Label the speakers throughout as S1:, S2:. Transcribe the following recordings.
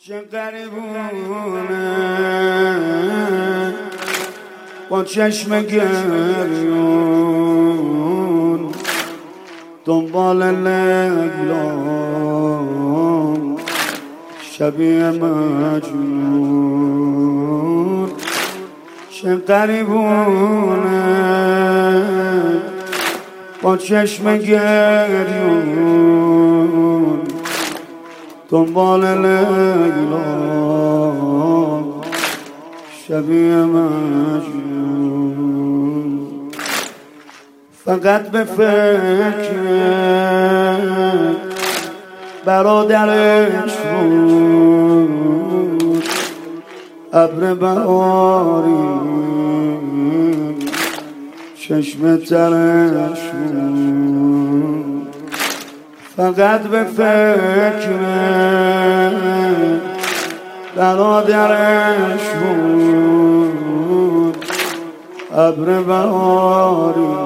S1: چه غریبونه با چشم گریون دنبال لیلام شبیه مجنون. چه غریبونه با چشم گریون دنبال لیلام شبیه مجنون. فقط به فکر برادرش بود، ابر بهاری چشم ترش بود. فقط به فکر برادرش بود، ابر بهاری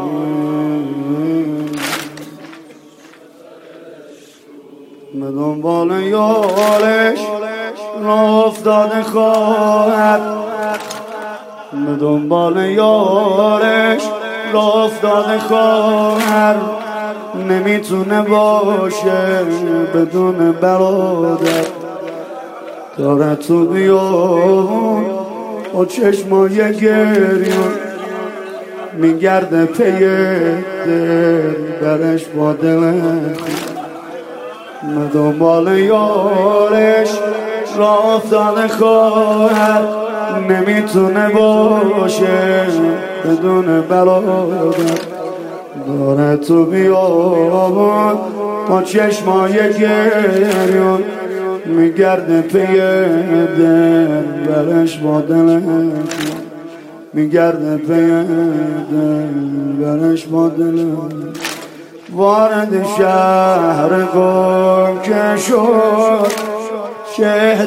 S1: به دنبال یارش راه افتاده خواهد، به دنبال یارش راه افتاده خواهد. نمیتونه باشه بدون برادر، داره تو بیابون با چشمای گریون میگرده پی دل برش با دل خود. به دنبال یارش راه افتاده خواهد، نمیتونه باشه بدون برادر، داره تو بیابون با چشمای گریون میگرده پی دل برش با دل میگرده پی دل برش با دل. وارد شهر گم که شد چه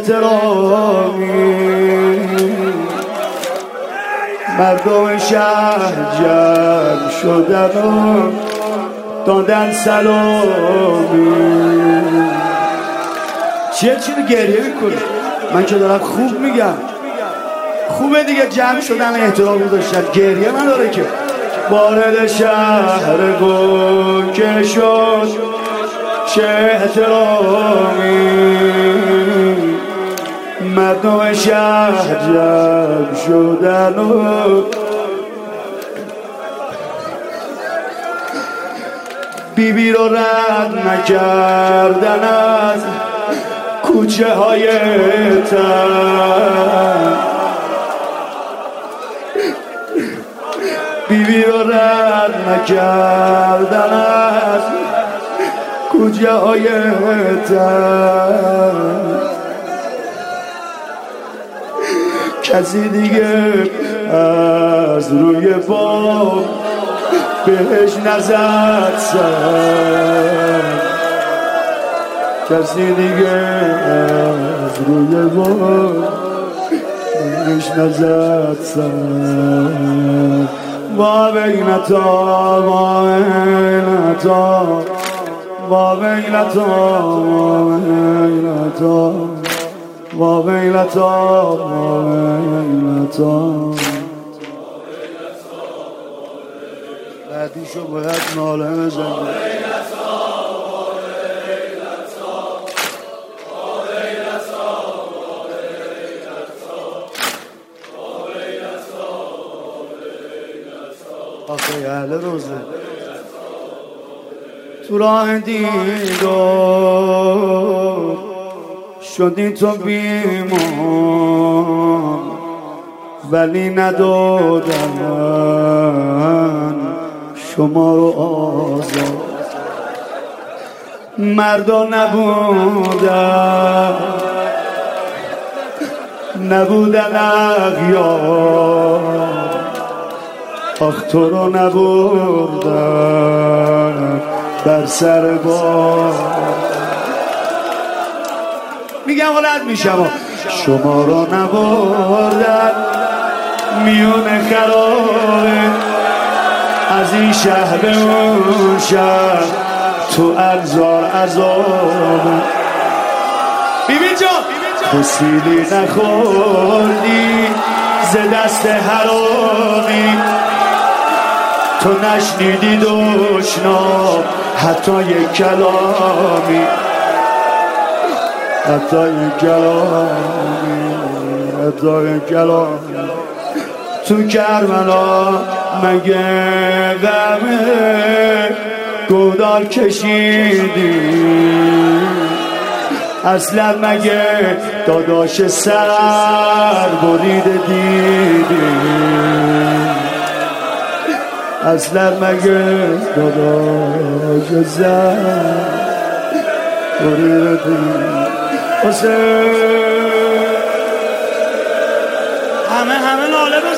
S1: احترامی، مردم شهر جمع شدن و دادن سلامی. چیه گریه میکنی؟ من که دارم خوب میگم، خوبه دیگه. جمع شدن احترام گذاشتن، گریه نداره که. وارد شهر گم که شد چه احترامی، مردم شهر جمع شدن و بیبی رو رد نکردن از کوچه های تن، بیبی رو رد نکردن از کوچه های تن. کسی دیگه از روی بام بهش نزد سر، کسی دیگه از روی بام بهش نزد سر. با بیلتا با بیلتا با بیلتا با بیلتا با بیلتا با بیلتا. بعدیشو باید ناله بزنی. آخه اهل روزه تو راه دیدم شدی تو بیمان، ولی ندادم من شما رو آزاد. مردا نبودن اغیار، آخ تو رو نبردن بر سر بار. میگم غلط میشم. شما رو نبردن میون خرابه، از این شهر به اون شهر تو ارزار عذاب. بیبی جان تو سیلی نخوردی ز دست حرامی، تو نشنیدی دشنام حتی یک کلامی، حتی یک کلامی، حتی یک کلامی. تو کربلا مگه غم گودال کشیدی؟ اصلا مگه داداش سر بریده دیدی؟ اصلا مگه داداش سر بریده دیدی؟ همه ناله